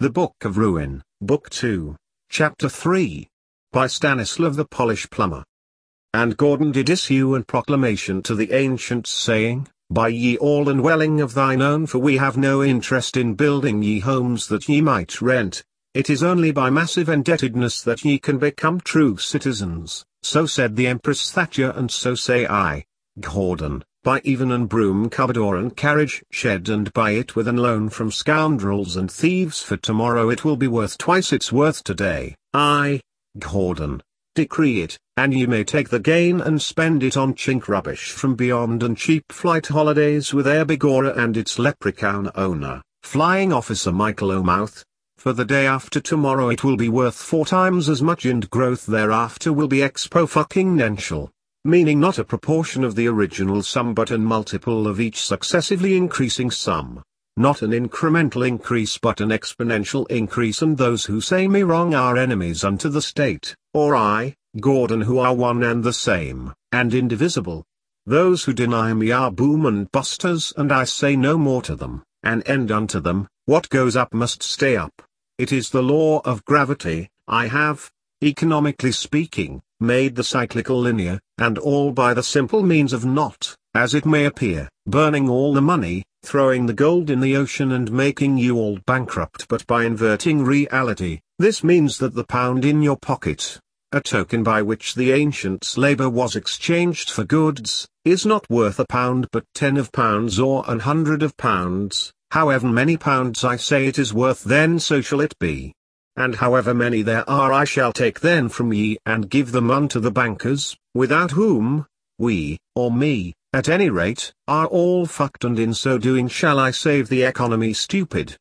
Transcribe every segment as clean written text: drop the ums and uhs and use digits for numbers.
The Book of Ruin, Book 2, Chapter 3. By Stanislav the Polish Plumber. And Gordon did issue a proclamation to the ancients, saying, Buy ye all the dwelling of thine own, for we have no interest in building ye homes that ye might rent. It is only by massive indebtedness that ye can become true citizens. So said the Empress Thatcher, and so say I, Gordon. Buy even an broom cupboard or an carriage shed, and buy it with an loan from scoundrels and thieves, for tomorrow it will be worth twice its worth today. I, Gordon, decree it, and ye may take the gain and spend it on chink rubbish from beyond and cheap flight holidays with Air Bigora and its leprechaun owner, Flying Officer Michael O'Mouth. For the day after tomorrow it will be worth 4 times as much, and growth thereafter will be exponential. Meaning not a proportion of the original sum but an multiple of each successively increasing sum. Not an incremental increase but an exponential increase. And those who say me wrong are enemies unto the state, or I, Gordon, who are one and the same, and indivisible. Those who deny me are boom and busters, and I say no more to them, an end unto them. What goes up must stay up. It is the law of gravity. I have, economically speaking, made the cyclical linear, and all by the simple means of not, as it may appear, burning all the money, throwing the gold in the ocean and making you all bankrupt, but by inverting reality. This means that the pound in your pocket, a token by which the ancients' labor was exchanged for goods, is not worth a pound but 10 of pounds or 100 of pounds. However many pounds I say it is worth, then so shall it be. And however many there are I shall take then from ye and give them unto the bankers, without whom, we, or me, at any rate, are all fucked, and in so doing shall I save the economy stupid.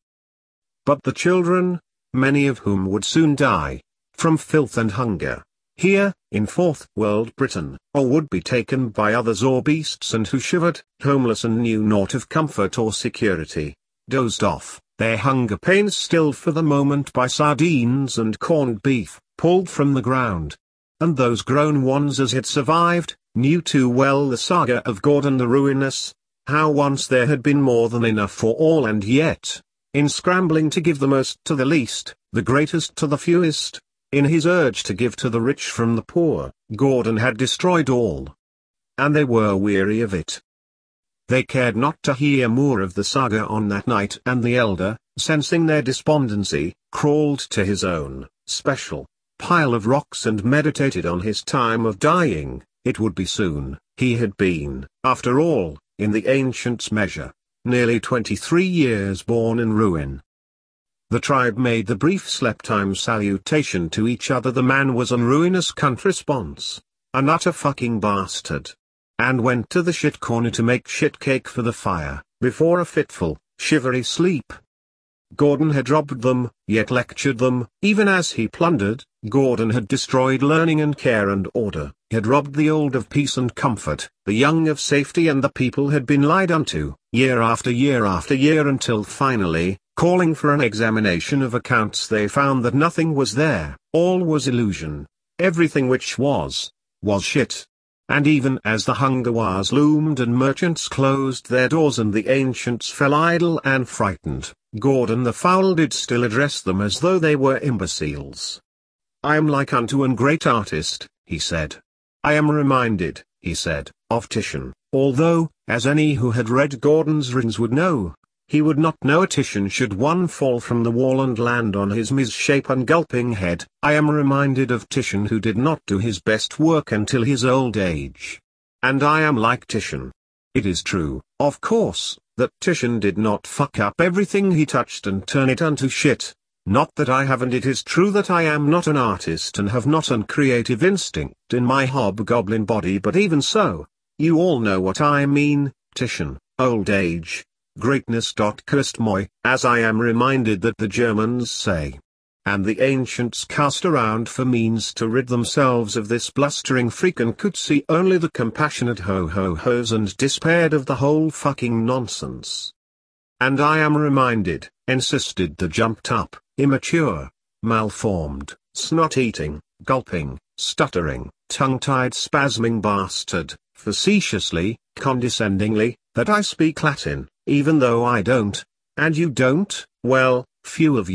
But the children, many of whom would soon die, from filth and hunger, here, in fourth world Britain, or would be taken by others or beasts, and who shivered, homeless and knew naught of comfort or security, dozed off, their hunger pains stilled for the moment by sardines and corned beef, pulled from the ground. And those grown ones, as had survived, knew too well the saga of Gordon the Ruinous, how once there had been more than enough for all, and yet, in scrambling to give the most to the least, the greatest to the fewest, in his urge to give to the rich from the poor, Gordon had destroyed all. And they were weary of it. They cared not to hear more of the saga on that night, and the elder, sensing their despondency, crawled to his own special pile of rocks and meditated on his time of dying. It would be soon. He had been, after all, in the ancients' measure, nearly 23 years born in ruin. The tribe made the brief sleep-time salutation to each other. The man was an ruinous cunt response, an utter fucking bastard, and went to the shit corner to make shit cake for the fire, before a fitful, shivery sleep. Gordon had robbed them, yet lectured them. Even as he plundered, Gordon had destroyed learning and care and order. He had robbed the old of peace and comfort, the young of safety, and the people had been lied unto, year after year after year, until finally, calling for an examination of accounts, they found that nothing was there. All was illusion. Everything which was shit. And even as the hunger wars loomed and merchants closed their doors and the ancients fell idle and frightened, Gordon the Foul did still address them as though they were imbeciles. I am like unto an great artist, he said. I am reminded, he said, of Titian, although, as any who had read Gordon's writings would know, he would not know a Titian should one fall from the wall and land on his misshapen gulping head. I am reminded of Titian, who did not do his best work until his old age. And I am like Titian. It is true, of course, that Titian did not fuck up everything he touched and turn it unto shit. Not that I have, and it is true that I am not an artist and have not an creative instinct in my hobgoblin body, but even so, you all know what I mean. Titian, old age, greatness. Cursed moi, as I am reminded that the Germans say. And the ancients cast around for means to rid themselves of this blustering freak, and could see only the compassionate ho-ho-hos, and despaired of the whole fucking nonsense. And I am reminded, insisted the jumped-up, immature, malformed, snot-eating, gulping, stuttering, tongue-tied spasming bastard, facetiously, condescendingly, that I speak Latin, even though I don't, and you don't. Well, few of you,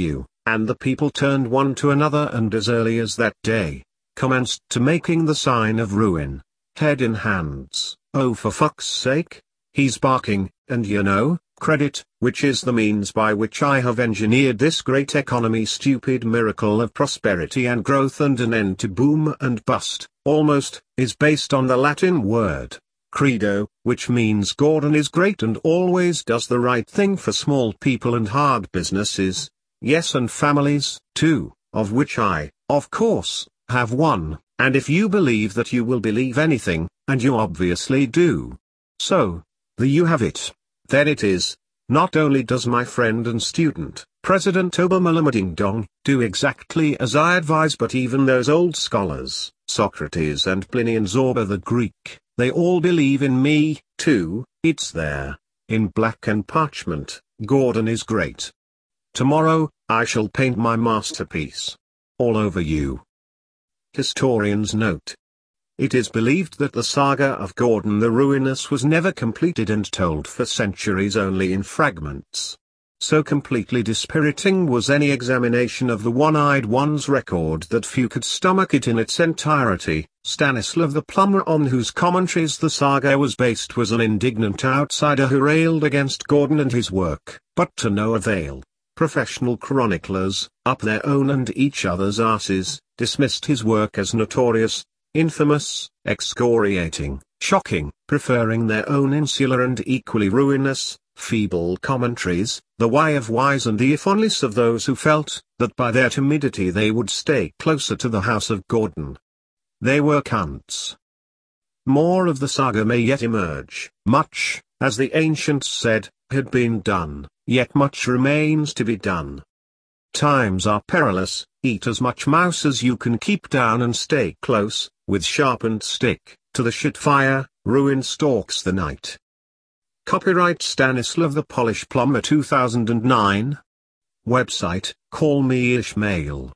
And the people turned one to another, and as early as that day, commenced to making the sign of ruin, head in hands. Oh, for fuck's sake, he's barking, and you know, credit, which is the means by which I have engineered this great economy stupid miracle of prosperity and growth and an end to boom and bust, almost, is based on the Latin word, credo, which means Gordon is great and always does the right thing for small people and hard businesses, yes, and families, too, of which I, of course, have one, and if you believe that you will believe anything, and you obviously do. So, there you have it. There it is. Not only does my friend and student, President Obama Ding Dong, do exactly as I advise, but even those old scholars, Socrates and Pliny and Zorba the Greek, they all believe in me, too. It's there, in black and parchment, Gordon is great. Tomorrow, I shall paint my masterpiece. All over you. Historians note. It is believed that the saga of Gordon the Ruinous was never completed and told for centuries only in fragments. So completely dispiriting was any examination of the One-Eyed One's record that few could stomach it in its entirety. Stanislav the Plumber, on whose commentaries the saga was based, was an indignant outsider who railed against Gordon and his work, but to no avail. Professional chroniclers, up their own and each other's asses, dismissed his work as notorious, infamous, excoriating, shocking, preferring their own insular and equally ruinous, feeble commentaries, the why of whys and the if onlys of those who felt that by their timidity they would stay closer to the house of Gordon. They were cunts. More of the saga may yet emerge. Much, as the ancients said, had been done, yet much remains to be done. Times are perilous, eat as much mouse as you can keep down and stay close, with sharpened stick, to the shit fire, ruin stalks the night. Copyright Stanislav the Polish Plumber 2009. Website, Call Me Ishmael.